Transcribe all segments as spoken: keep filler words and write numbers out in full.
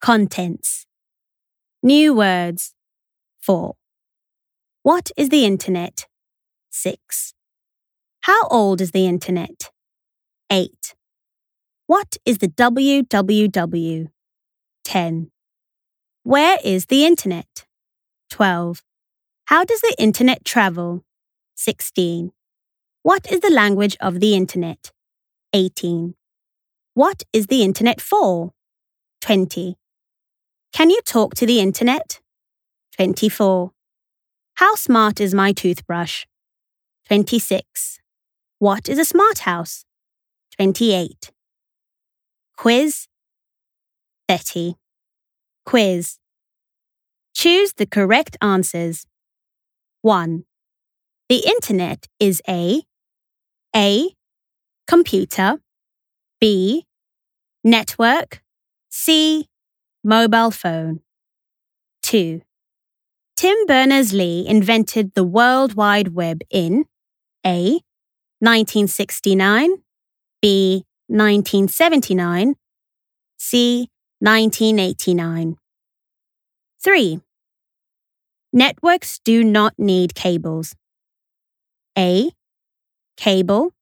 Contents. New words. four. What is the internet? six. How old is the internet? eight. What is the W W W? ten. Where is the internet? twelve. How does the internet travel? sixteen. What is the language of the internet? eighteen. What is the internet for? twenty. Can you talk to the internet? twenty-four. How smart is my toothbrush? twenty-six. What is a smart house? twenty-eight. Quiz. thirty. Quiz. Choose the correct answers. one. The internet is a A. Computer. B. Network. C. Mobile phone. two. Tim Berners-Lee invented the World Wide Web in A. nineteen sixty-nine. B. nineteen seventy-nine. C. nineteen eighty-nine. three. Networks do not need cables. A. Cable.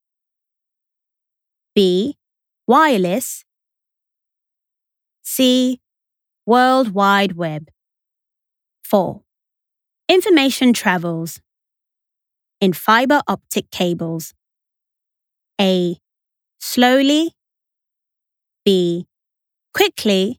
B. Wireless. C. World Wide Web. four. Information travels in fiber optic cables. A. Slowly. B. Quickly.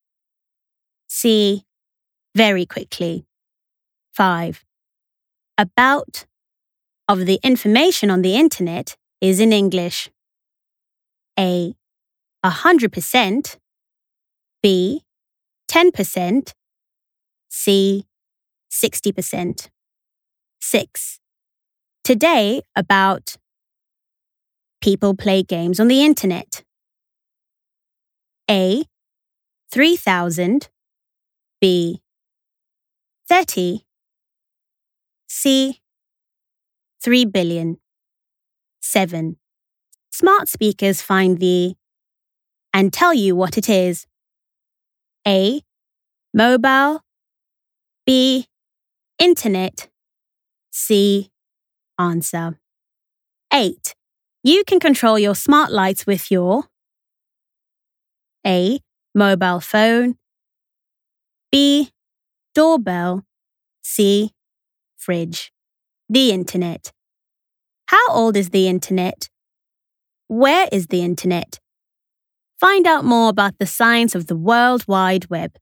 C. Very quickly. five. About of the information on the internet is in English. A. one hundred percent. B. ten percent. C. sixty percent. six. Today, about people play games on the internet. A. three thousand. B. thirty. C. three billion. seven. Smart speakers find the and tell you what it is. A. Mobile. B. Internet. C. Answer. eight. You can control your smart lights with your A. Mobile phone. B. Doorbell. C. Fridge. The internet. How old is the internet? Where is the internet? Find out more about the science of the World Wide Web.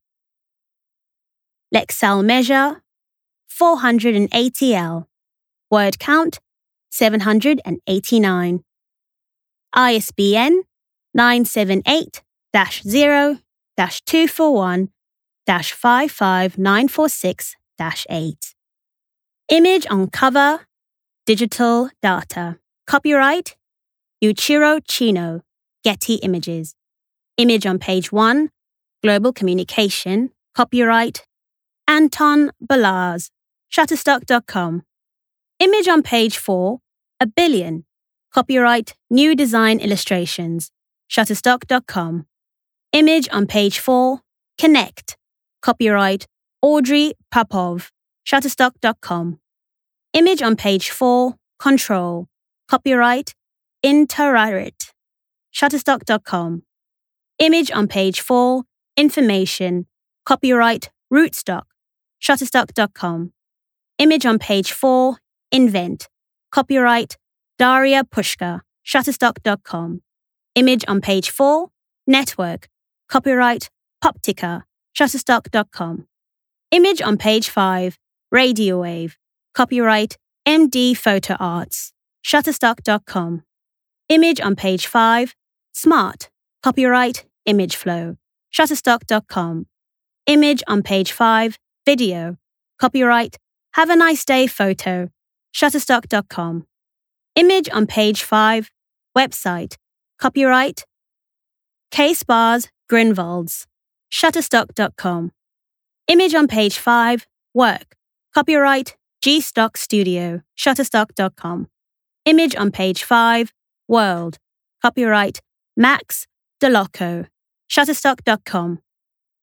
Lexile measure four hundred eighty L. Word count seven hundred eighty-nine. I S B N nine seven eight dash zero dash two four one dash five five nine four six dash eight. Image on cover, digital data. Copyright Yuichiro Chino, Getty Images. Image on page one, Global Communication. Copyright Anton Balazs, Shutterstock dot com. Image on page four, A Billion. Copyright New Design Illustrations, Shutterstock dot com. Image on page four, Connect. Copyright Audrey Popov, Shutterstock dot com. Image on page four, Control. Copyright Interarit, Shutterstock dot com. Image on page four, Information. Copyright Rootstock, Shutterstock dot com. Image on page four, Invent. Copyright Daria Pushka, Shutterstock dot com. Image on page four, Network. Copyright Poptica, Shutterstock dot com. Image on page five, Radio Wave. Copyright M D Photo Arts, Shutterstock dot com. Image on page five, Smart. Copyright Imageflow, Shutterstock dot com. Image on page five, Video. Copyright Have a Nice Day Photo, Shutterstock dot com. Image on page five, Website. Copyright K-Spars Grinvalds, Shutterstock dot com. Image on page five, Work. Copyright G-Stock Studio, Shutterstock dot com. Image on page five, World. Copyright Max DeLocco, Shutterstock dot com.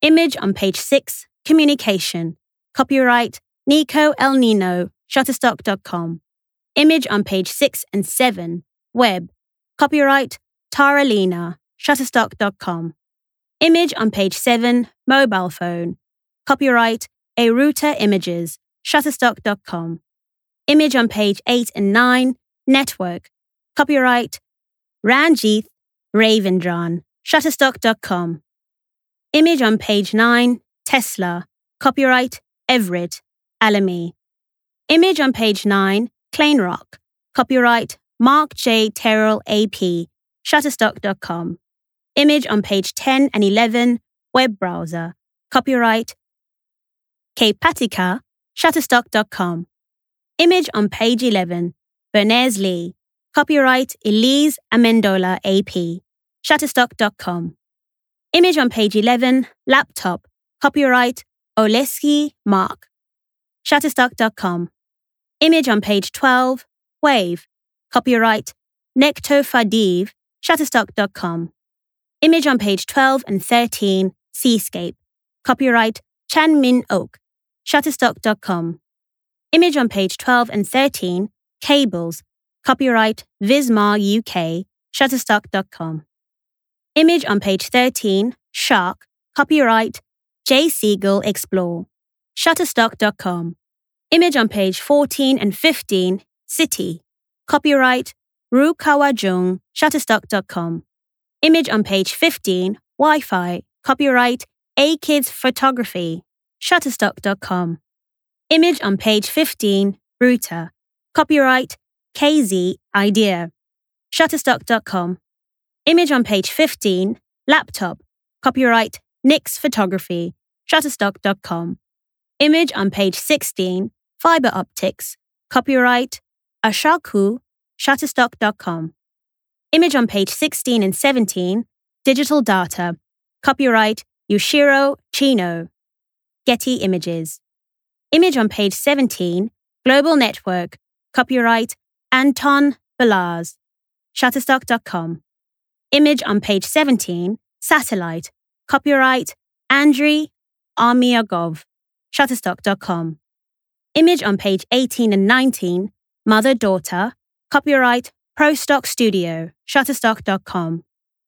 Image on page six, communication. Copyright Nico El Nino, Shutterstock dot com. Image on page six and seven, web. Copyright Tara Lena, Shutterstock dot com. Image on page seven, mobile phone. Copyright Aruta Images, Shutterstock dot com. Image on page eight and nine, network. Copyright Ranjith Ravindran, Shutterstock dot com. Image on page nine, Tesla. Copyright Everett Alamy. Image on page nine, Kleinrock. Copyright Mark J. Terrell A P, Shutterstock dot com. Image on page ten and eleven, web browser. Copyright Kpatika, Shutterstock dot com. Image on page eleven, Bernays Lee. Copyright Elise Amendola A P, Shutterstock dot com. Image on page eleven, laptop. Copyright Oleski Mark, Shutterstock dot com. Image on page twelve, wave. Copyright Necto Fadiv, Shutterstock dot com. Image on page twelve and thirteen, seascape. Copyright Chan Min Ok, Shutterstock dot com. Image on page twelve and thirteen, cables. Copyright Vismar U K, Shutterstock dot com. Image on page thirteen, shark. Copyright J. Siegel Explore, Shutterstock dot com. Image on page fourteen and fifteen, city. Copyright Ru Kawajung, Shutterstock dot com. Image on page fifteen, Wi-Fi. Copyright A Kids Photography, Shutterstock dot com. Image on page fifteen, Ruta. Copyright K Z Idea, Shutterstock dot com. Image on page fifteen, laptop. Copyright Nix Photography, Shutterstock dot com. Image on page sixteen, fiber optics. Copyright Ashaku, Shutterstock dot com. Image on page sixteen and seventeen, digital data. Copyright Yushiro Chino, Getty Images. Image on page seventeen, global network. Copyright Anton Balaz, Shutterstock dot com. Image on page seventeen, satellite. Copyright Andriy Armiagov, Shutterstock dot com. Image on page eighteen and nineteen, mother-daughter. Copyright Prostock Studio, Shutterstock dot com.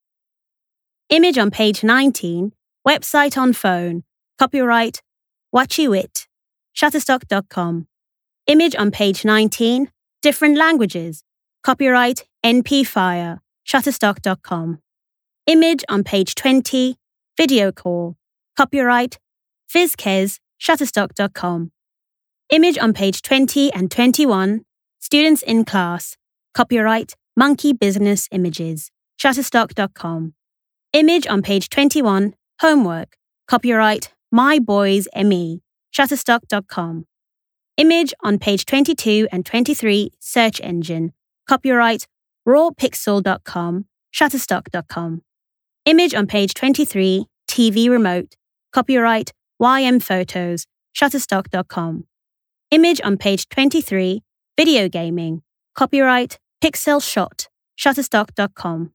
Image on page nineteen, website on phone. Copyright Wachiwit, Shutterstock dot com. Image on page nineteen, different languages. Copyright N P Fire, Shutterstock dot com. Image on page twenty, video call. Copyright Fizkez, Shutterstock dot com. Image on page twenty and twenty-one, students in class. Copyright Monkey Business Images, Shutterstock dot com. Image on page twenty-one, homework. Copyright My Boys M E, Shutterstock dot com. Image on page twenty-two and twenty-three, search engine. Copyright raw pixel dot com, Shutterstock dot com. Image on page twenty-three, T V remote. Copyright Y M Photos, Shutterstock dot com. Image on page twenty-three, video gaming. Copyright Pixel Shot, Shutterstock dot com.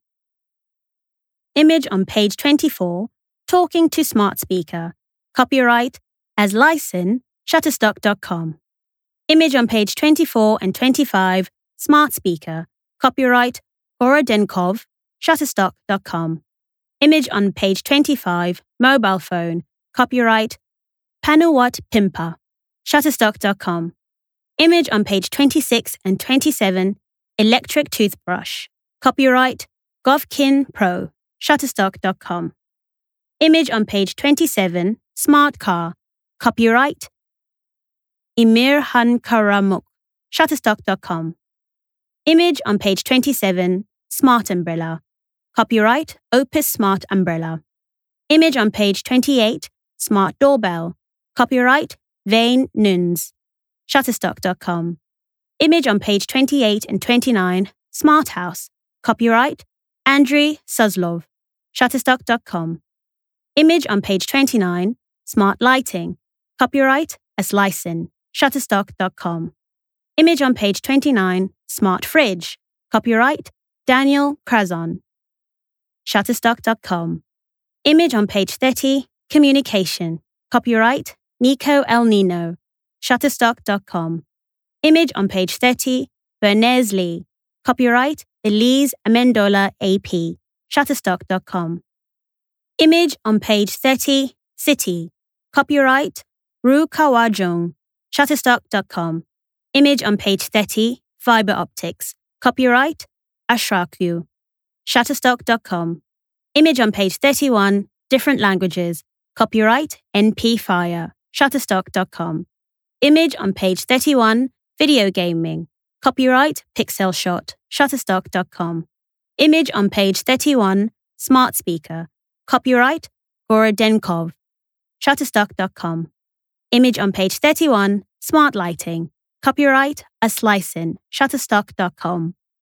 Image on page twenty-four, talking to smart speaker. Copyright as Lyson, Shutterstock dot com. Image on page twenty-four and twenty-five, smart speaker. Copyright Borodenkov, Shutterstock dot com. Image on page twenty-five, mobile phone. Copyright Panuwat Pimpa, Shutterstock dot com. Image on page twenty-six and twenty-seven, electric toothbrush. Copyright Govkin Pro, Shutterstock dot com. Image on page twenty-seven, smart car. Copyright Emir Han Karamuk, Shutterstock dot com. Image on page twenty-seven, smart umbrella. Copyright Opus Smart Umbrella. Image on page twenty-eight, smart doorbell. Copyright Vane Nuns, Shutterstock dot com. Image on page twenty-eight and twenty-nine, smart house. Copyright Andriy Suslov, Shutterstock dot com. Image on page twenty-nine, smart lighting. Copyright as Lyson, Shutterstock dot com. Image on page twenty-nine, smart fridge. Copyright Daniel Krazon, Shutterstock dot com. Image on page thirty, Communication. Copyright Nico El Nino. Shutterstock dot com. Image on page thirty, Bernays Lee. Copyright Elise Amendola A P. Shutterstock dot com. Image on page thirty, City. Copyright Ru Kawajong. Shutterstock dot com. Image on page thirty, Fiber Optics. Copyright Ashraku. Shutterstock dot com. Image on page thirty-one, Different Languages. Copyright N P Fire. Shutterstock dot com. Image on page thirty-one, Video Gaming. Copyright Pixel Shot. Shutterstock dot com. Image on page thirty-one, Smart Speaker. Copyright Gorodenkov. Shutterstock dot com. Image on page thirty-one, Smart Lighting. Copyright Aslicin. Shutterstock dot com.